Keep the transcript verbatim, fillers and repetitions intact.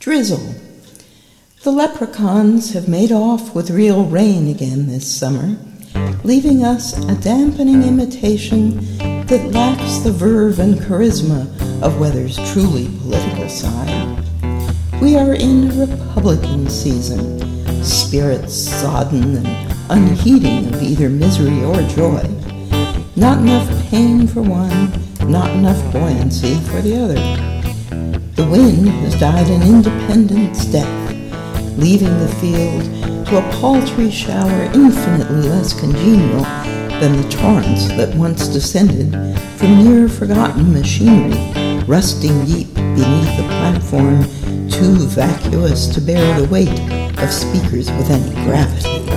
Drizzle. The leprechauns have made off with real rain again this summer, leaving us a dampening imitation that lacks the verve and charisma of weather's truly political side. We are in Republican season, spirits sodden and unheeding of either misery or joy. Not enough pain for one, not enough buoyancy for the other. The wind has died an independent's death, leaving the field to a paltry shower infinitely less congenial than the torrents that once descended from near-forgotten machinery rusting deep beneath a platform too vacuous to bear the weight of speakers with any gravity.